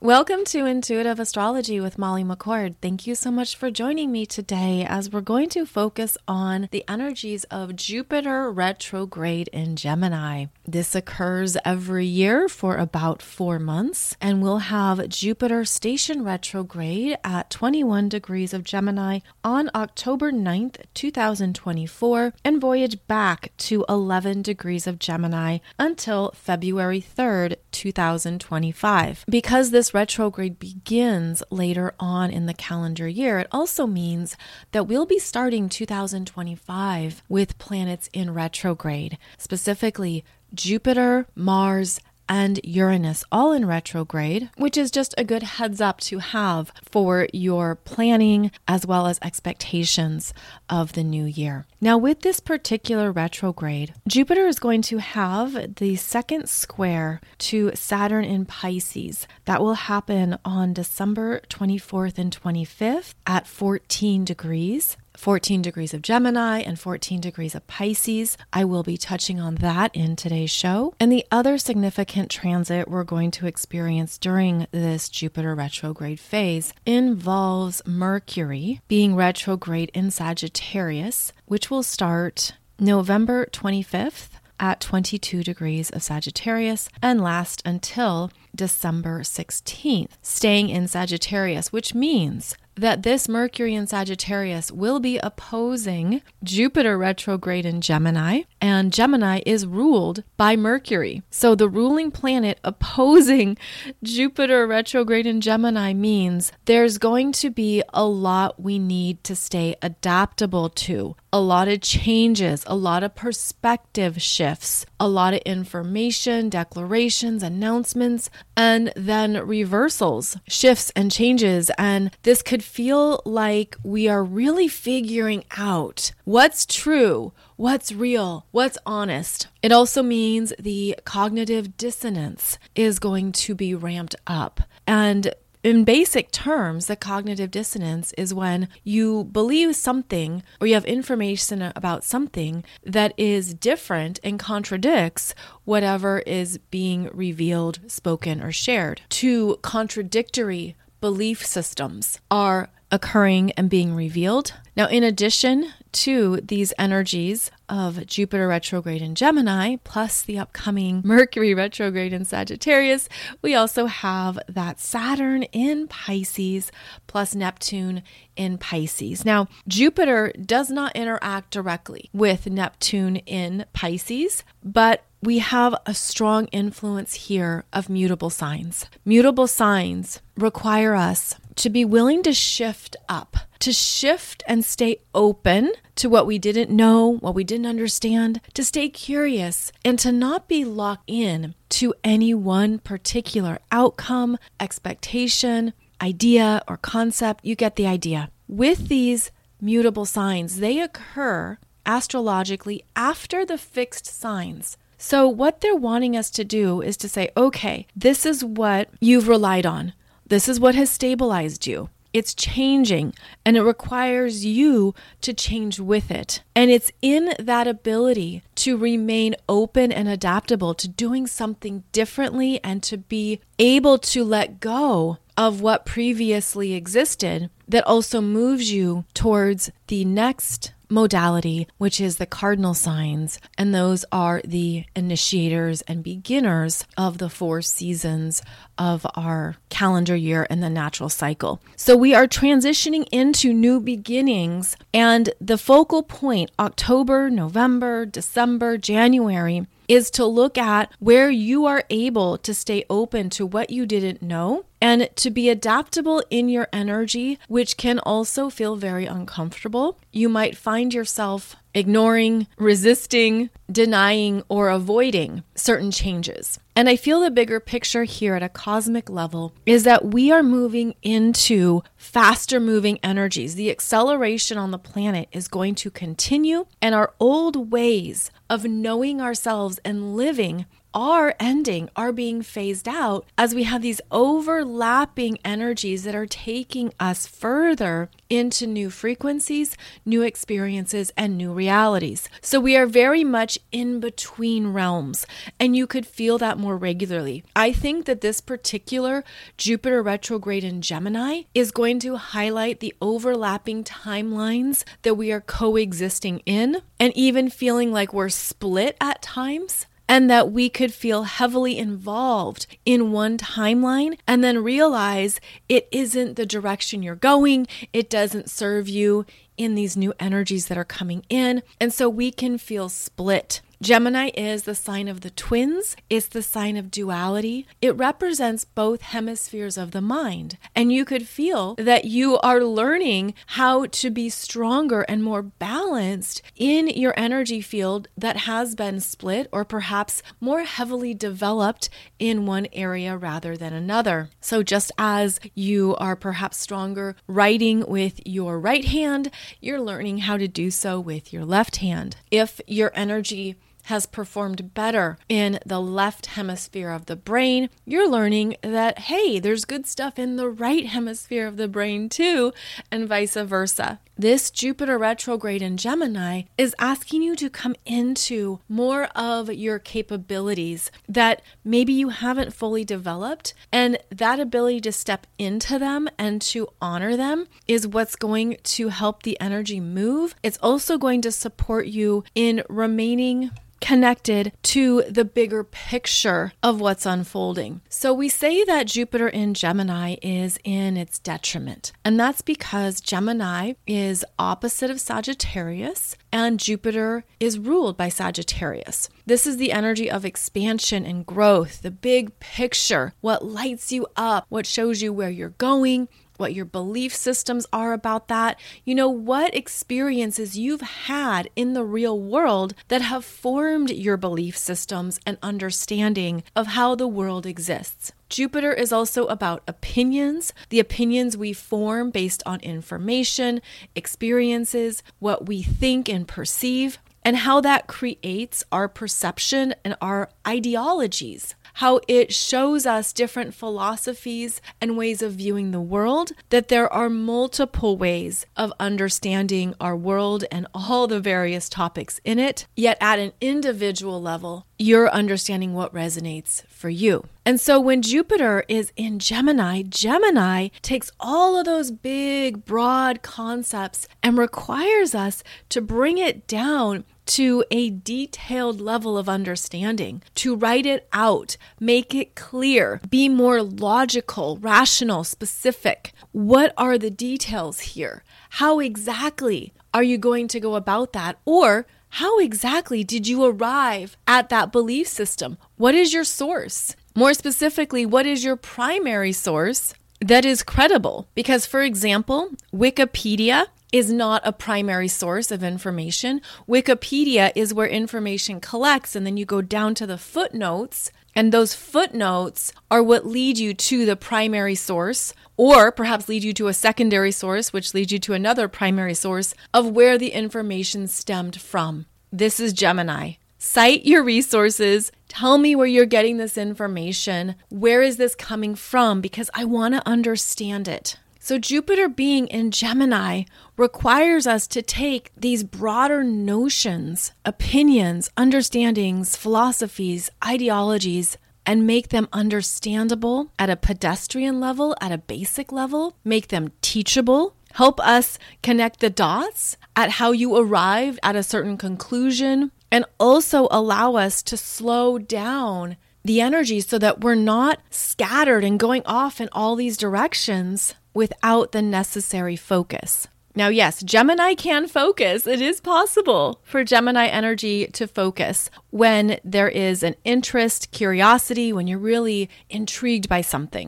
Welcome to Intuitive Astrology with Molly McCord. Thank you so much for joining me today as we're going to focus on the energies of Jupiter retrograde in Gemini. This occurs every year for about 4 months, and we'll have Jupiter station retrograde at 21 degrees of Gemini on October 9th, 2024, and voyage back to 11 degrees of Gemini until February 3rd, 2025. Because this retrograde begins later on in the calendar year, it also means that we'll be starting 2025 with planets in retrograde, specifically Jupiter, Mars, and Uranus, all in retrograde, which is just a good heads up to have for your planning as well as expectations of the new year. Now, with this particular retrograde, Jupiter is going to have the second square to Saturn in Pisces. That will happen on December 24th and 25th at 14 degrees. 14 degrees of Gemini and 14 degrees of Pisces. I will be touching on that in today's show. And the other significant transit we're going to experience during this Jupiter retrograde phase involves Mercury being retrograde in Sagittarius, which will start November 25th at 22 degrees of Sagittarius and last until December 16th, staying in Sagittarius, which means that this Mercury in Sagittarius will be opposing Jupiter retrograde in Gemini, and Gemini is ruled by Mercury. So the ruling planet opposing Jupiter retrograde in Gemini means there's going to be a lot we need to stay adaptable to, a lot of changes, a lot of perspective shifts, a lot of information, declarations, announcements, and then reversals, shifts and changes. And this could feel like we are really figuring out what's true, what's real, what's honest. It also means the cognitive dissonance is going to be ramped up. And in basic terms, the cognitive dissonance is when you believe something or you have information about something that is different and contradicts whatever is being revealed, spoken, or shared. Two contradictory belief systems are occurring and being revealed. Now, in addition to these energies of Jupiter retrograde in Gemini, plus the upcoming Mercury retrograde in Sagittarius, we also have that Saturn in Pisces plus Neptune in Pisces. Now, Jupiter does not interact directly with Neptune in Pisces, but we have a strong influence here of mutable signs. Mutable signs require us to be willing to shift up, to shift and stay open to what we didn't know, what we didn't understand, to stay curious, and to not be locked in to any one particular outcome, expectation, idea, or concept. You get the idea. With these mutable signs, they occur astrologically after the fixed signs. So what they're wanting us to do is to say, okay, this is what you've relied on. This is what has stabilized you. It's changing, and it requires you to change with it. And it's in that ability to remain open and adaptable to doing something differently and to be able to let go of what previously existed that also moves you towards the next modality, which is the cardinal signs. And those are the initiators and beginners of the 4 seasons of our calendar year and the natural cycle. So we are transitioning into new beginnings, and the focal point, October, November, December, January, is to look at where you are able to stay open to what you didn't know and to be adaptable in your energy, which can also feel very uncomfortable. You might find yourself ignoring, resisting, denying, or avoiding certain changes. And I feel the bigger picture here at a cosmic level is that we are moving into faster moving energies. The acceleration on the planet is going to continue, and our old ways of knowing ourselves and living are ending, are being phased out as we have these overlapping energies that are taking us further into new frequencies, new experiences, and new realities. So we are very much in between realms, and you could feel that more regularly. I think that this particular Jupiter retrograde in Gemini is going to highlight the overlapping timelines that we are coexisting in, and even feeling like we're split at times. And that we could feel heavily involved in one timeline and then realize it isn't the direction you're going. It doesn't serve you in these new energies that are coming in. And so we can feel split. Gemini is the sign of the twins. It's the sign of duality. It represents both hemispheres of the mind. And you could feel that you are learning how to be stronger and more balanced in your energy field that has been split or perhaps more heavily developed in one area rather than another. So just as you are perhaps stronger writing with your right hand, you're learning how to do so with your left hand. If your energy has performed better in the left hemisphere of the brain, you're learning that, hey, there's good stuff in the right hemisphere of the brain too, and vice versa. This Jupiter retrograde in Gemini is asking you to come into more of your capabilities that maybe you haven't fully developed, and that ability to step into them and to honor them is what's going to help the energy move. It's also going to support you in remaining connected to the bigger picture of what's unfolding. So we say that Jupiter in Gemini is in its detriment, and that's because Gemini is opposite of Sagittarius and Jupiter is ruled by Sagittarius. This is the energy of expansion and growth, the big picture, what lights you up, what shows you where you're going, what your belief systems are about that, what experiences you've had in the real world that have formed your belief systems and understanding of how the world exists. Jupiter is also about opinions, the opinions we form based on information, experiences, what we think and perceive, and how that creates our perception and our ideologies. How it shows us different philosophies and ways of viewing the world, that there are multiple ways of understanding our world and all the various topics in it, yet at an individual level, you're understanding what resonates for you. And so when Jupiter is in Gemini, Gemini takes all of those big, broad concepts and requires us to bring it down to a detailed level of understanding, to write it out, make it clear, be more logical, rational, specific. What are the details here? How exactly are you going to go about that? Or how exactly did you arrive at that belief system? What is your source? More specifically, what is your primary source that is credible? Because, for example, Wikipedia is not a primary source of information. Wikipedia is where information collects, and then you go down to the footnotes, and those footnotes are what lead you to the primary source, or perhaps lead you to a secondary source, which leads you to another primary source of where the information stemmed from. This is Gemini. Cite your resources. Tell me where you're getting this information. Where is this coming from? Because I want to understand it. So Jupiter being in Gemini requires us to take these broader notions, opinions, understandings, philosophies, ideologies, and make them understandable at a pedestrian level, at a basic level, make them teachable, help us connect the dots at how you arrived at a certain conclusion, and also allow us to slow down the energy so that we're not scattered and going off in all these directions without the necessary focus. Now, yes, Gemini can focus. It is possible for Gemini energy to focus when there is an interest, curiosity, when you're really intrigued by something.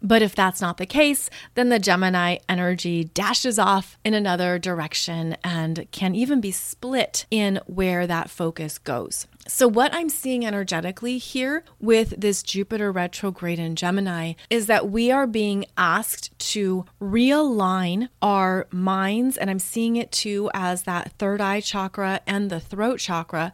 But if that's not the case, then the Gemini energy dashes off in another direction and can even be split in where that focus goes. So what I'm seeing energetically here with this Jupiter retrograde in Gemini is that we are being asked to realign our minds, and I'm seeing it too as that third eye chakra and the throat chakra,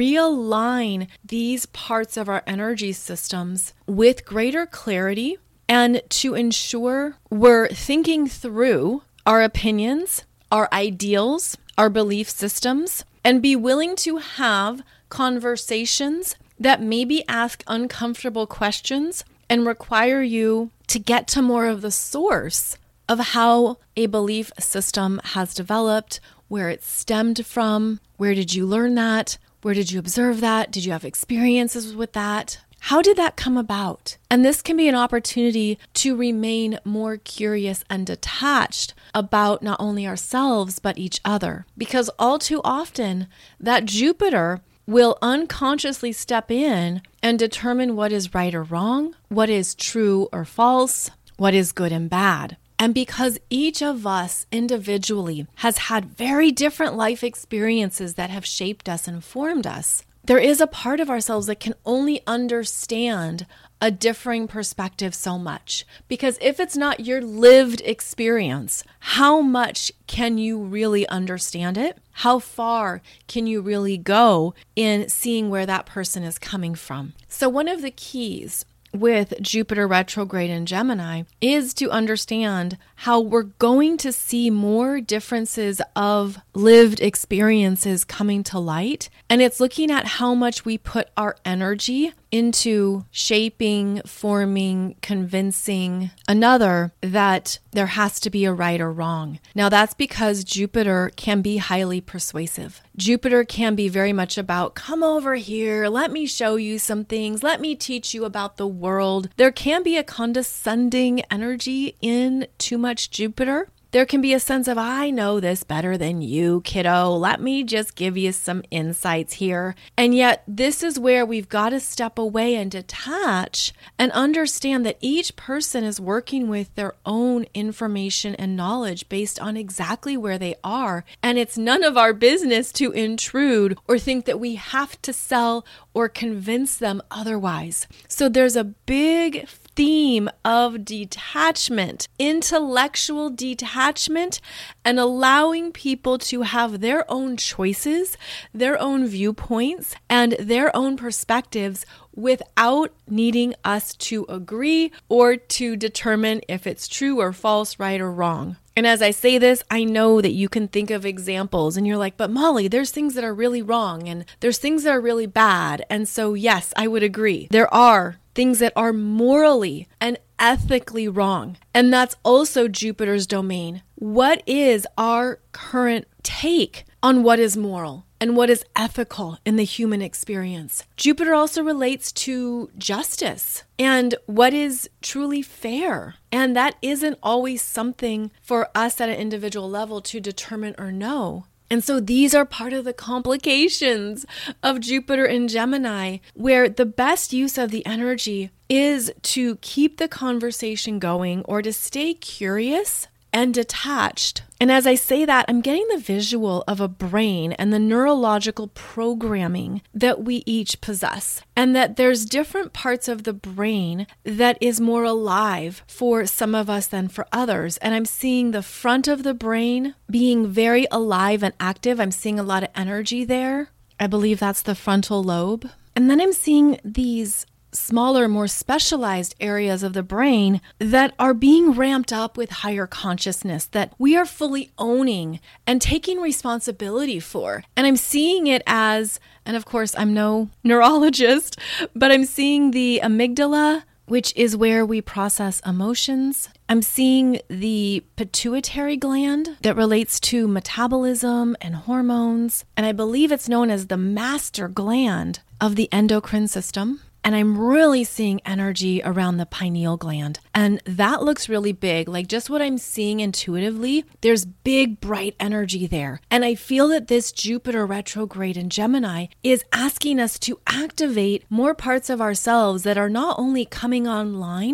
realign these parts of our energy systems with greater clarity and to ensure we're thinking through our opinions, our ideals, our belief systems, and be willing to have conversations that maybe ask uncomfortable questions and require you to get to more of the source of how a belief system has developed, where it stemmed from, where did you learn that, where did you observe that, did you have experiences with that? How did that come about? And this can be an opportunity to remain more curious and detached about not only ourselves, but each other. Because all too often, that Jupiter will unconsciously step in and determine what is right or wrong, what is true or false, what is good and bad. And because each of us individually has had very different life experiences that have shaped us and formed us, there is a part of ourselves that can only understand a differing perspective so much. Because if it's not your lived experience, how much can you really understand it? How far can you really go in seeing where that person is coming from? So one of the keys with Jupiter retrograde in Gemini is to understand how we're going to see more differences of lived experiences coming to light. And it's looking at how much we put our energy into shaping, forming, convincing another that there has to be a right or wrong. Now that's because Jupiter can be highly persuasive. Jupiter can be very much about, come over here, let me show you some things, let me teach you about the world. There can be a condescending energy in too much Jupiter. There can be a sense of, I know this better than you, kiddo. Let me just give you some insights here. And yet, this is where we've got to step away and detach and understand that each person is working with their own information and knowledge based on exactly where they are. And it's none of our business to intrude or think that we have to sell or convince them otherwise. So there's a big theme of detachment, intellectual detachment, and allowing people to have their own choices, their own viewpoints, and their own perspectives without needing us to agree or to determine if it's true or false, right or wrong. And as I say this, I know that you can think of examples and you're like, but Molly, there's things that are really wrong and there's things that are really bad. And so, yes, I would agree. There are things that are morally and ethically wrong. And that's also Jupiter's domain. What is our current take on what is moral and what is ethical in the human experience? Jupiter also relates to justice and what is truly fair. And that isn't always something for us at an individual level to determine or know. And so these are part of the complications of Jupiter in Gemini, where the best use of the energy is to keep the conversation going or to stay curious and detached. And as I say that, I'm getting the visual of a brain and the neurological programming that we each possess, and that there's different parts of the brain that is more alive for some of us than for others. And I'm seeing the front of the brain being very alive and active. I'm seeing a lot of energy there. I believe that's the frontal lobe. And then I'm seeing these smaller, more specialized areas of the brain that are being ramped up with higher consciousness that we are fully owning and taking responsibility for. And I'm seeing it as, and of course, I'm no neurologist, but I'm seeing the amygdala, which is where we process emotions. I'm seeing the pituitary gland that relates to metabolism and hormones. And I believe it's known as the master gland of the endocrine system. And I'm really seeing energy around the pineal gland. And that looks really big. Like just what I'm seeing intuitively, there's big, bright energy there. And I feel that this Jupiter retrograde in Gemini is asking us to activate more parts of ourselves that are not only coming online, but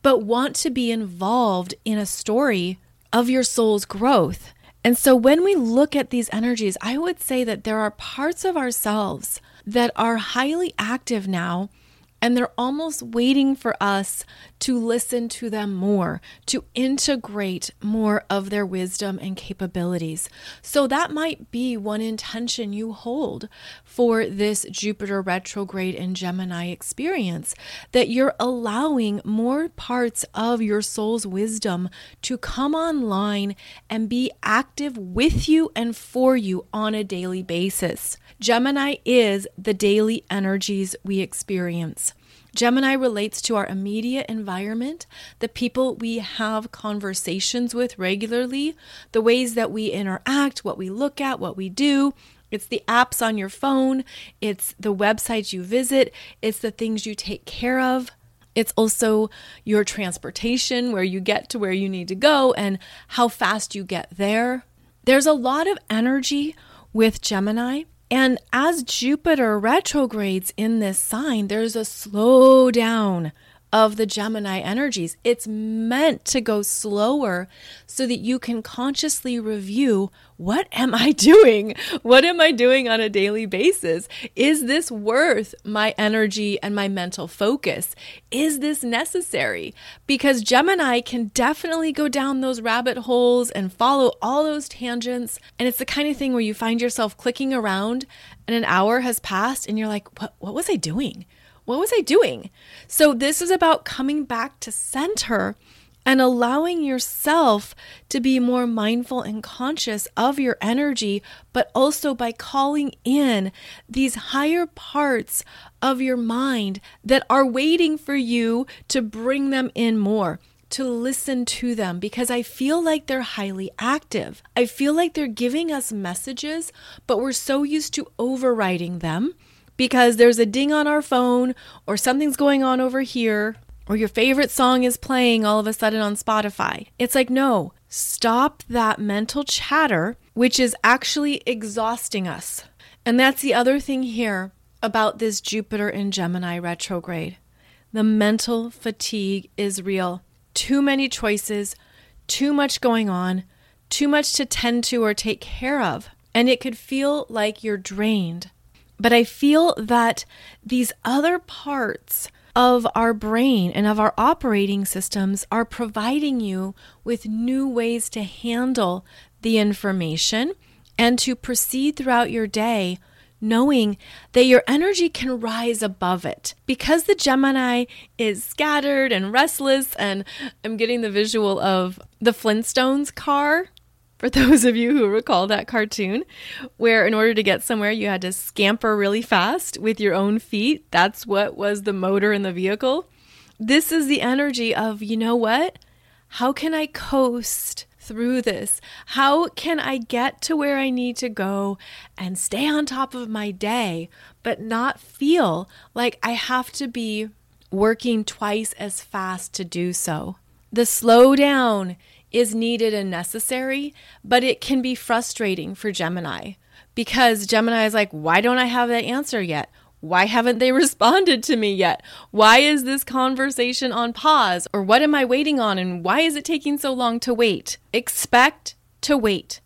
but want to be involved in a story of your soul's growth. And so when we look at these energies, I would say that there are parts of ourselves that are highly active now, and they're almost waiting for us to listen to them more, to integrate more of their wisdom and capabilities. So that might be one intention you hold for this Jupiter retrograde in Gemini experience, that you're allowing more parts of your soul's wisdom to come online and be active with you and for you on a daily basis. Gemini is the daily energies we experience. Gemini relates to our immediate environment, the people we have conversations with regularly, the ways that we interact, what we look at, what we do. It's the apps on your phone. It's the websites you visit. It's the things you take care of. It's also your transportation, where you get to where you need to go and how fast you get there. There's a lot of energy with Gemini. And as Jupiter retrogrades in this sign, there's a slowdown of the Gemini energies. It's meant to go slower so that you can consciously review, what am I doing? What am I doing on a daily basis? Is this worth my energy and my mental focus? Is this necessary? Because Gemini can definitely go down those rabbit holes and follow all those tangents. And it's the kind of thing where you find yourself clicking around and an hour has passed and you're like, what was I doing? What was I doing? So this is about coming back to center and allowing yourself to be more mindful and conscious of your energy, but also by calling in these higher parts of your mind that are waiting for you to bring them in more, to listen to them, because I feel like they're highly active. I feel like they're giving us messages, but we're so used to overriding them because there's a ding on our phone or something's going on over here, or your favorite song is playing all of a sudden on Spotify. It's like, no, stop that mental chatter, which is actually exhausting us. And that's the other thing here about this Jupiter in Gemini retrograde. The mental fatigue is real. Too many choices, too much going on, too much to tend to or take care of. And it could feel like you're drained. But I feel that these other parts of our brain and of our operating systems are providing you with new ways to handle the information and to proceed throughout your day, knowing that your energy can rise above it. Because the Gemini is scattered and restless, and I'm getting the visual of the Flintstones car, for those of you who recall that cartoon, where in order to get somewhere, you had to scamper really fast with your own feet. That's what was the motor in the vehicle. This is the energy of, you know what? How can I coast through this? How can I get to where I need to go and stay on top of my day, but not feel like I have to be working twice as fast to do so? The slowdown is needed and necessary, but it can be frustrating for Gemini because Gemini is like, why don't I have that answer yet? Why haven't they responded to me yet? Why is this conversation on pause? Or what am I waiting on? And why is it taking so long to wait? Expect to wait.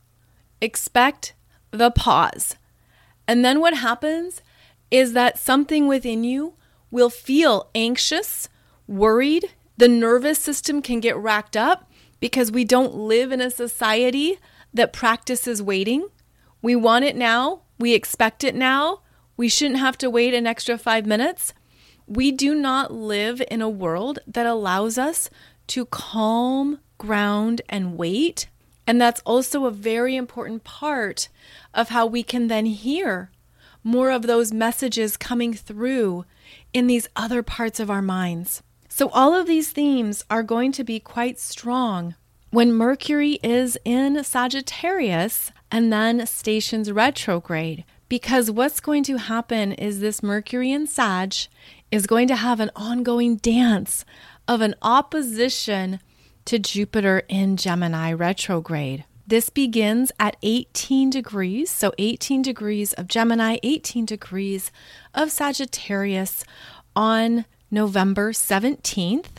Expect the pause. And then what happens is that something within you will feel anxious, worried. The nervous system can get racked up because we don't live in a society that practices waiting. We want it now. We expect it now. We shouldn't have to wait an extra 5 minutes. We do not live in a world that allows us to calm, ground, and wait. And that's also a very important part of how we can then hear more of those messages coming through in these other parts of our minds. So all of these themes are going to be quite strong when Mercury is in Sagittarius and then stations retrograde. Because what's going to happen is this Mercury in Sag is going to have an ongoing dance of an opposition to Jupiter in Gemini retrograde. This begins at 18 degrees, so 18 degrees of Gemini, 18 degrees of Sagittarius on November 17th.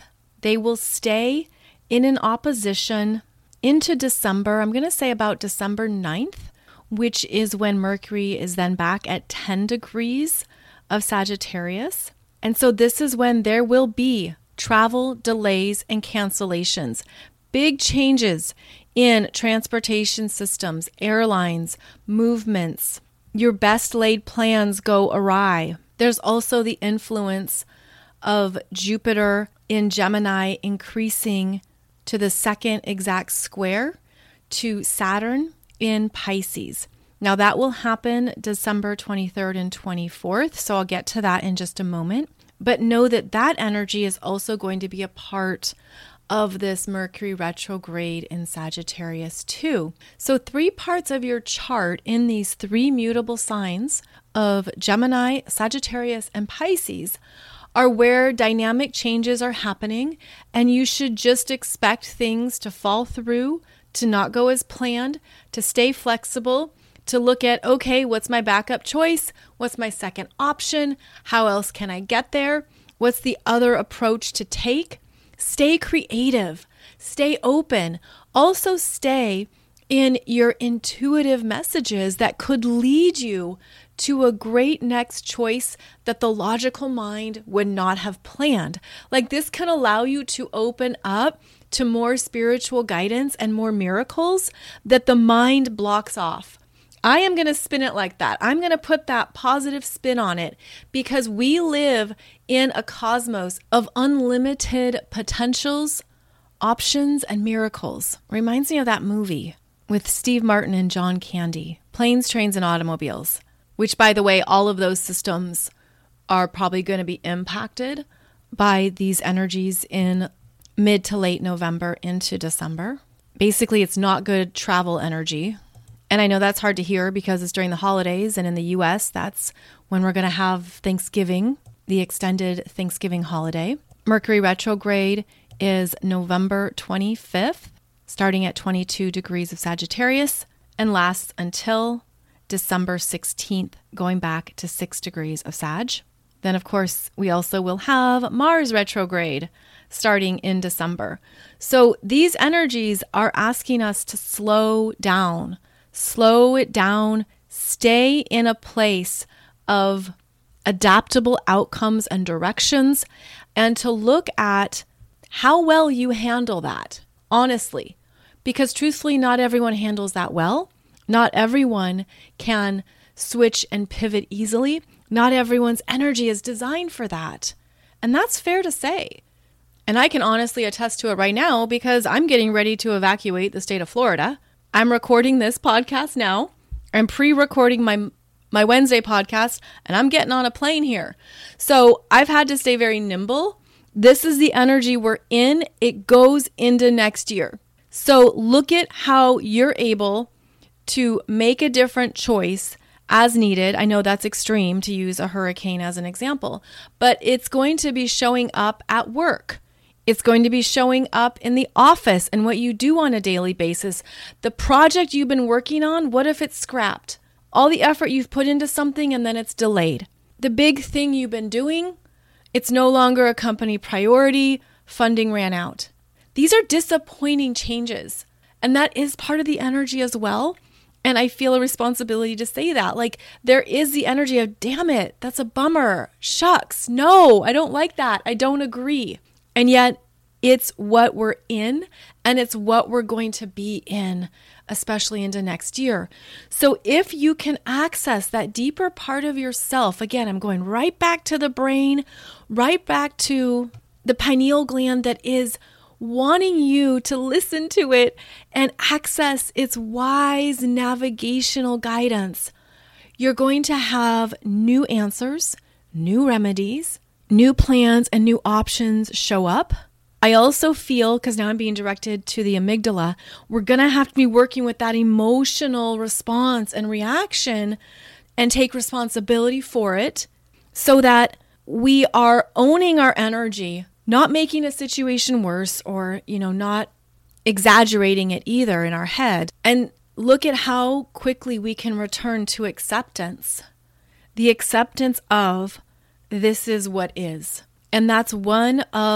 They will stay in an opposition into December. I'm going to say about December 9th, which is when Mercury is then back at 10 degrees of Sagittarius. And so this is when there will be travel delays and cancellations, big changes in transportation systems, airlines, movements. Your best laid plans go awry. There's also the influence of Jupiter in Gemini increasing to the second exact square to Saturn in Pisces. Now that will happen December 23rd and 24th, so I'll get to that in just a moment. But know that that energy is also going to be a part of this Mercury retrograde in Sagittarius too. So 3 parts of your chart in these 3 mutable signs of Gemini, Sagittarius, and Pisces are where dynamic changes are happening, and you should just expect things to fall through, to not go as planned, to stay flexible, to look at, okay, what's my backup choice? What's my second option? How else can I get there? What's the other approach to take? Stay creative, stay open. Also stay in your intuitive messages that could lead you to a great next choice that the logical mind would not have planned. Like this can allow you to open up to more spiritual guidance and more miracles that the mind blocks off. I am going to spin it like that. I'm going to put that positive spin on it because we live in a cosmos of unlimited potentials, options, and miracles. Reminds me of that movie with Steve Martin and John Candy, Planes, Trains, and Automobiles, which, by the way, all of those systems are probably going to be impacted by these energies in mid to late November into December. Basically, it's not good travel energy. And I know that's hard to hear because it's during the holidays, and in the US, that's when we're going to have Thanksgiving, the extended Thanksgiving holiday. Mercury retrograde is November 25th, starting at 22 degrees of Sagittarius, and lasts until December 16th, going back to 6 degrees of Sag. Then, of course, we also will have Mars retrograde starting in December. So these energies are asking us to slow down. Slow it down, stay in a place of adaptable outcomes and directions, and to look at how well you handle that, honestly. Because truthfully, not everyone handles that well. Not everyone can switch and pivot easily. Not everyone's energy is designed for that. And that's fair to say. And I can honestly attest to it right now because I'm getting ready to evacuate the state of Florida. I'm recording this podcast now. I'm pre-recording my Wednesday podcast, and I'm getting on a plane here. So I've had to stay very nimble. This is the energy we're in. It goes into next year. So look at how you're able to make a different choice as needed. I know that's extreme to use a hurricane as an example, but it's going to be showing up at work. It's going to be showing up in the office and what you do on a daily basis. The project you've been working on, what if it's scrapped? All the effort you've put into something and then it's delayed. The big thing you've been doing, it's no longer a company priority, funding ran out. These are disappointing changes, and that is part of the energy as well. And I feel a responsibility to say that. Like, there is the energy of, damn it, that's a bummer. Shucks, no, I don't like that. I don't agree. And yet it's what we're in, and it's what we're going to be in, especially into next year. So if you can access that deeper part of yourself, again, I'm going right back to the brain, right back to the pineal gland that is wanting you to listen to it and access its wise navigational guidance, you're going to have new answers, new remedies, new plans, and new options show up. I also feel, because now I'm being directed to the amygdala, we're going to have to be working with that emotional response and reaction and take responsibility for it so that we are owning our energy, not making a situation worse or, not exaggerating it either in our head. And look at how quickly we can return to acceptance. The acceptance of this is what is. And that's one of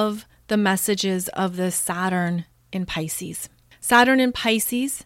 the messages of the Saturn in Pisces. Saturn in Pisces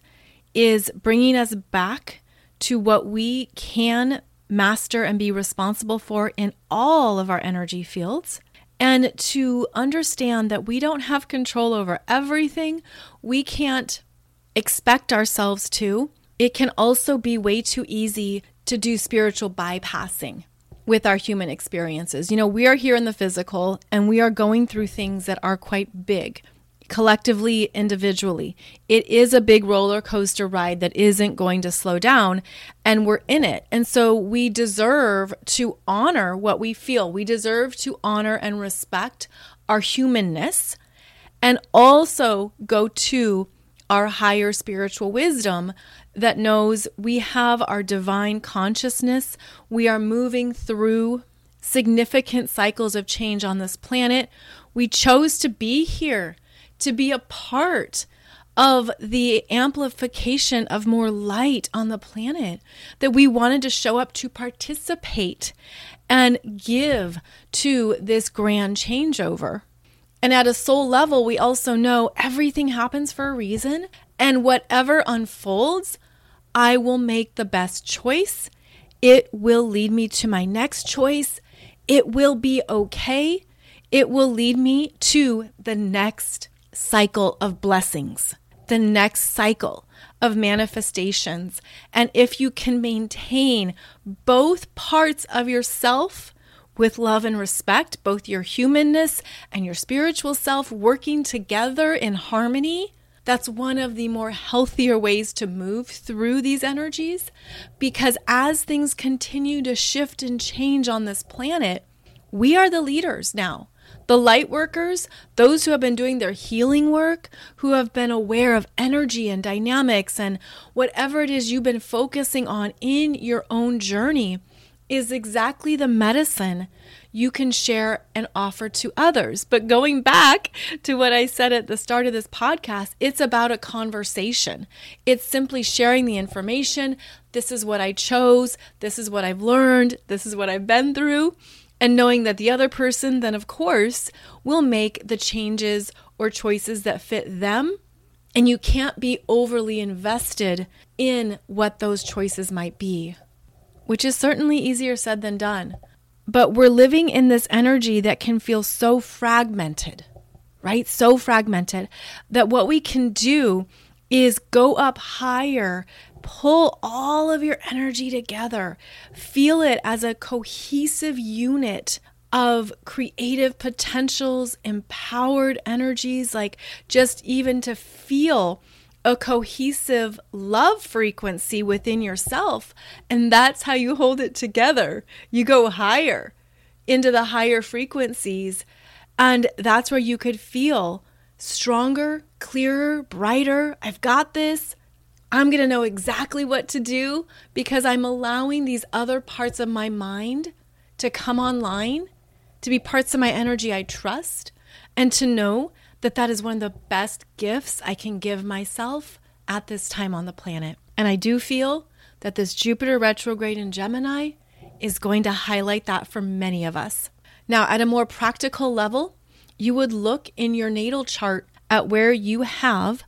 is bringing us back to what we can master and be responsible for in all of our energy fields, and to understand that we don't have control over everything. We can't expect ourselves to. It can also be way too easy to do spiritual bypassing with our human experiences. We are here in the physical, and we are going through things that are quite big, collectively, individually. It is a big roller coaster ride that isn't going to slow down, and we're in it. And so we deserve to honor what we feel. We deserve to honor and respect our humanness, and also go to our higher spiritual wisdom that knows we have our divine consciousness. We are moving through significant cycles of change on this planet. We chose to be here, to be a part of the amplification of more light on the planet, that we wanted to show up to participate and give to this grand changeover. And at a soul level, we also know everything happens for a reason, and whatever unfolds, I will make the best choice. It will lead me to my next choice. It will be okay. It will lead me to the next cycle of blessings, the next cycle of manifestations. And if you can maintain both parts of yourself with love and respect, both your humanness and your spiritual self working together in harmony, that's one of the more healthier ways to move through these energies. Because as things continue to shift and change on this planet, we are the leaders now. The light workers, those who have been doing their healing work, who have been aware of energy and dynamics and whatever it is you've been focusing on in your own journey, is exactly the medicine you can share and offer to others. But going back to what I said at the start of this podcast, it's about a conversation. It's simply sharing the information. This is what I chose. This is what I've learned. This is what I've been through. And knowing that the other person then, of course, will make the changes or choices that fit them. And you can't be overly invested in what those choices might be, which is certainly easier said than done. But we're living in this energy that can feel so fragmented, right? So fragmented that what we can do is go up higher, pull all of your energy together, feel it as a cohesive unit of creative potentials, empowered energies, like just even to feel a cohesive love frequency within yourself. And that's how you hold it together. You go higher into the higher frequencies. And that's where you could feel stronger, clearer, brighter. I've got this. I'm going to know exactly what to do because I'm allowing these other parts of my mind to come online, to be parts of my energy I trust, and to know that that is one of the best gifts I can give myself at this time on the planet. And I do feel that this Jupiter retrograde in Gemini is going to highlight that for many of us. Now, at a more practical level, you would look in your natal chart at where you have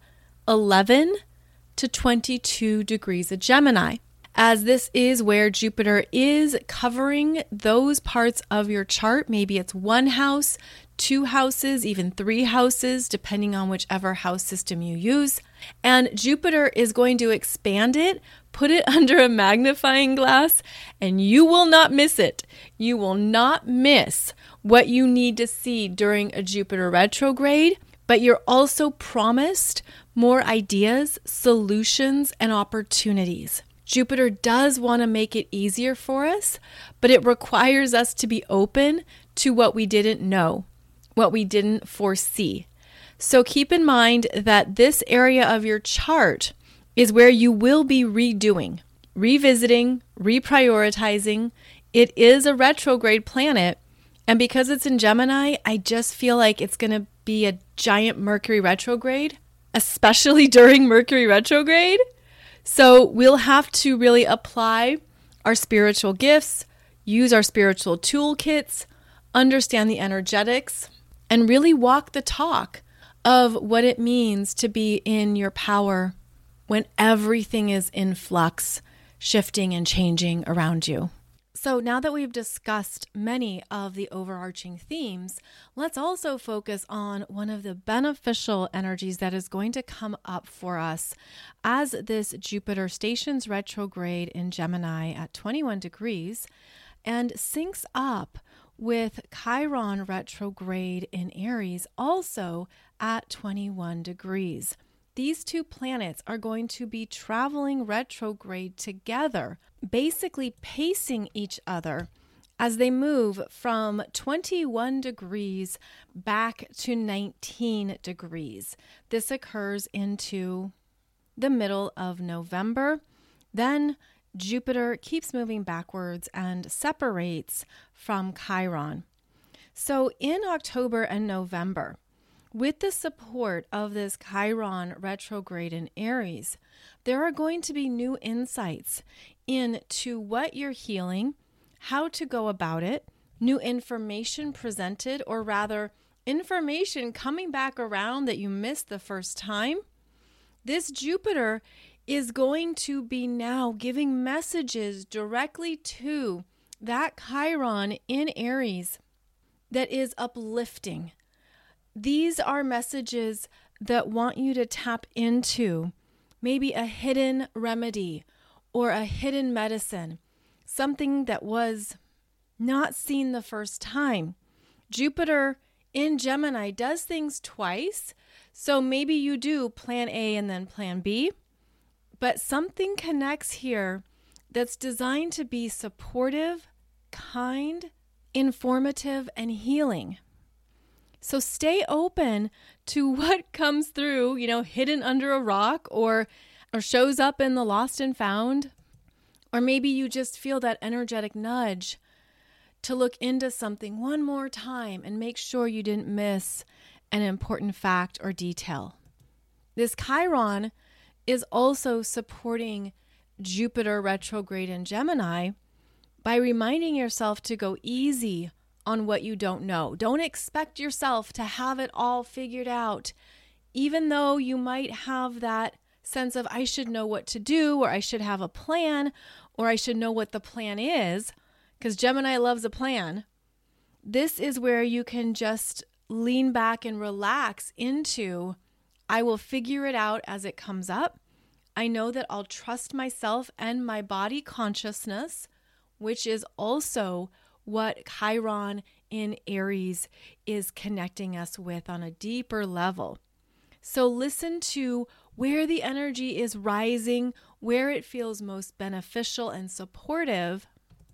11 to 22 degrees of Gemini, as this is where Jupiter is covering those parts of your chart. Maybe it's one house, 2 houses, even 3 houses, depending on whichever house system you use. And Jupiter is going to expand it, put it under a magnifying glass, and you will not miss it. You will not miss what you need to see during a Jupiter retrograde, but you're also promised more ideas, solutions, and opportunities. Jupiter does want to make it easier for us, but it requires us to be open to what we didn't know, what we didn't foresee. So keep in mind that this area of your chart is where you will be redoing, revisiting, reprioritizing. It is a retrograde planet, and because it's in Gemini, I just feel like it's going to be a giant Mercury retrograde, especially during Mercury retrograde. So we'll have to really apply our spiritual gifts, use our spiritual toolkits, understand the energetics, and really walk the talk of what it means to be in your power when everything is in flux, shifting and changing around you. So now that we've discussed many of the overarching themes, let's also focus on one of the beneficial energies that is going to come up for us as this Jupiter stations retrograde in Gemini at 21 degrees and syncs up with Chiron retrograde in Aries also at 21 degrees. These two planets are going to be traveling retrograde together, basically pacing each other as they move from 21 degrees back to 19 degrees. This occurs into the middle of November. Then Jupiter keeps moving backwards and separates from Chiron. So in October and November, with the support of this Chiron retrograde in Aries, there are going to be new insights into what you're healing, how to go about it, new information presented, or rather information coming back around that you missed the first time. This Jupiter is going to be now giving messages directly to that Chiron in Aries that is uplifting. These are messages that want you to tap into maybe a hidden remedy or a hidden medicine, something that was not seen the first time. Jupiter in Gemini does things twice, so maybe you do plan A and then plan B, but something connects here that's designed to be supportive, kind, informative, and healing. So stay open to what comes through, hidden under a rock or shows up in the Lost and Found. Or maybe you just feel that energetic nudge to look into something one more time and make sure you didn't miss an important fact or detail. This Chiron is also supporting Jupiter retrograde in Gemini by reminding yourself to go easy on what you don't know. Don't expect yourself to have it all figured out, even though you might have that sense of I should know what to do, or I should have a plan, or I should know what the plan is, because Gemini loves a plan. This is where you can just lean back and relax into, I will figure it out as it comes up. I know that I'll trust myself and my body consciousness, which is also what Chiron in Aries is connecting us with on a deeper level. So listen to where the energy is rising, where it feels most beneficial and supportive,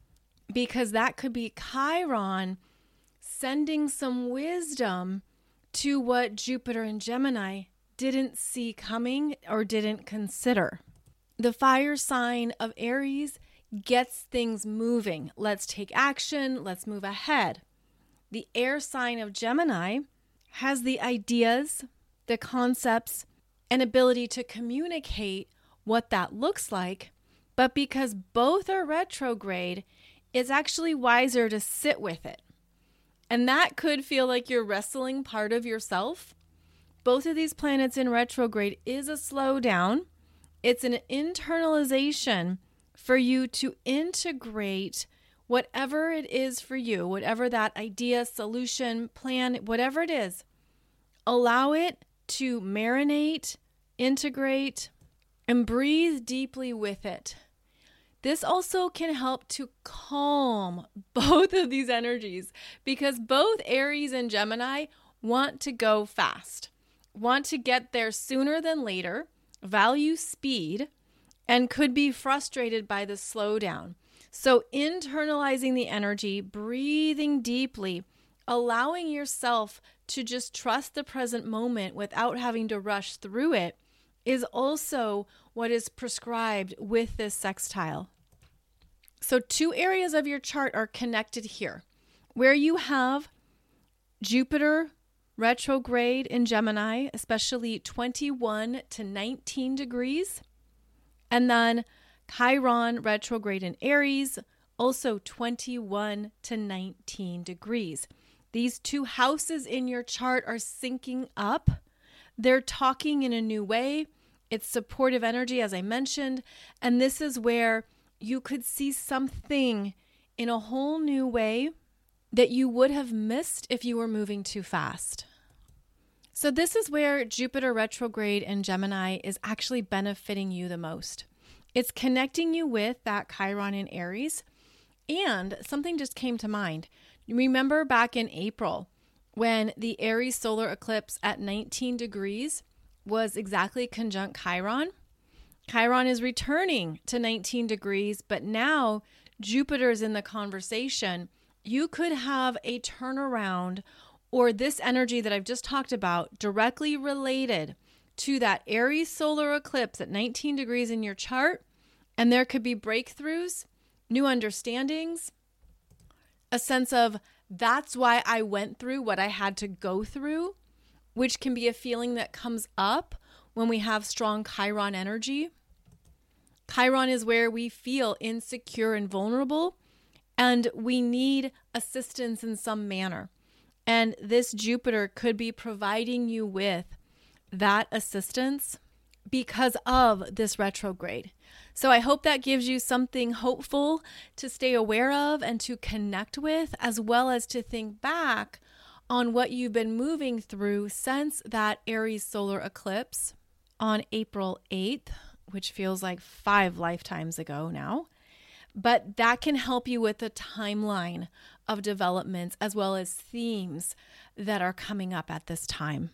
because that could be Chiron sending some wisdom to what Jupiter and Gemini didn't see coming or didn't consider. The fire sign of Aries gets things moving. Let's take action. Let's move ahead. The air sign of Gemini has the ideas, the concepts, and ability to communicate what that looks like. But because both are retrograde, it's actually wiser to sit with it. And that could feel like you're wrestling part of yourself. Both of these planets in retrograde is a slowdown. It's an internalization for you to integrate whatever it is for you, whatever that idea, solution, plan, whatever it is. Allow it to marinate, integrate, and breathe deeply with it. This also can help to calm both of these energies because both Aries and Gemini want to go fast, want to get there sooner than later, value speed, and could be frustrated by the slowdown. So internalizing the energy, breathing deeply, allowing yourself to just trust the present moment without having to rush through it is also what is prescribed with this sextile. So two areas of your chart are connected here. Where you have Jupiter retrograde in Gemini, especially 21 to 19 degrees, and then Chiron retrograde in Aries, also 21 to 19 degrees. These two houses in your chart are syncing up. They're talking in a new way. It's supportive energy, as I mentioned. And this is where you could see something in a whole new way that you would have missed if you were moving too fast. So this is where Jupiter retrograde in Gemini is actually benefiting you the most. It's connecting you with that Chiron in Aries. And something just came to mind. Remember back in April when the Aries solar eclipse at 19 degrees was exactly conjunct Chiron? Chiron is returning to 19 degrees, but now Jupiter's in the conversation. You could have a turnaround or this energy that I've just talked about directly related to that Aries solar eclipse at 19 degrees in your chart. And there could be breakthroughs, new understandings, a sense of that's why I went through what I had to go through, which can be a feeling that comes up when we have strong Chiron energy. Chiron is where we feel insecure and vulnerable, and we need assistance in some manner. And this Jupiter could be providing you with that assistance because of this retrograde. So I hope that gives you something hopeful to stay aware of and to connect with, as well as to think back on what you've been moving through since that Aries solar eclipse on April 8th, which feels like 5 lifetimes ago now. But that can help you with the timeline of developments as well as themes that are coming up at this time.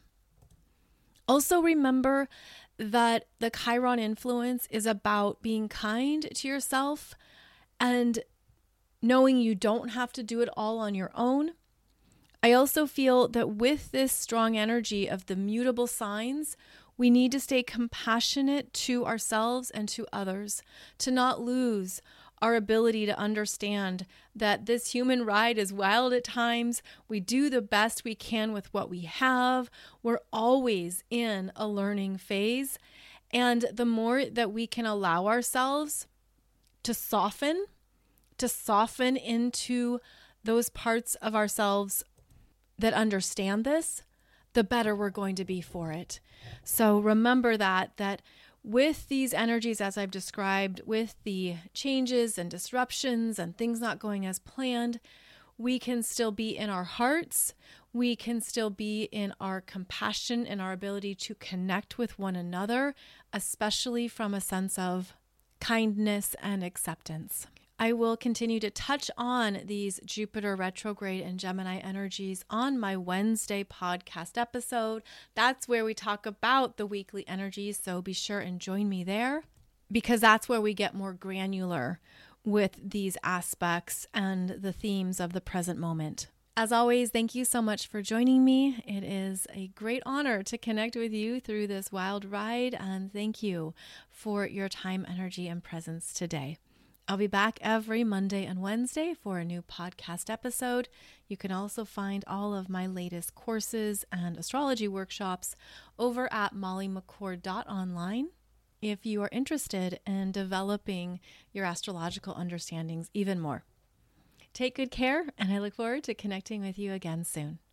Also remember that the Chiron influence is about being kind to yourself and knowing you don't have to do it all on your own. I also feel that with this strong energy of the mutable signs, we need to stay compassionate to ourselves and to others, to not lose our ability to understand that this human ride is wild at times. We do the best we can with what we have. We're always in a learning phase. And the more that we can allow ourselves to soften into those parts of ourselves that understand this, the better we're going to be for it. So remember that with these energies, as I've described, with the changes and disruptions and things not going as planned, we can still be in our hearts. We can still be in our compassion and our ability to connect with one another, especially from a sense of kindness and acceptance. I will continue to touch on these Jupiter retrograde and Gemini energies on my Wednesday podcast episode. That's where we talk about the weekly energies, so be sure and join me there because that's where we get more granular with these aspects and the themes of the present moment. As always, thank you so much for joining me. It is a great honor to connect with you through this wild ride, and thank you for your time, energy, and presence today. I'll be back every Monday and Wednesday for a new podcast episode. You can also find all of my latest courses and astrology workshops over at mollymccord.online if you are interested in developing your astrological understandings even more. Take good care, and I look forward to connecting with you again soon.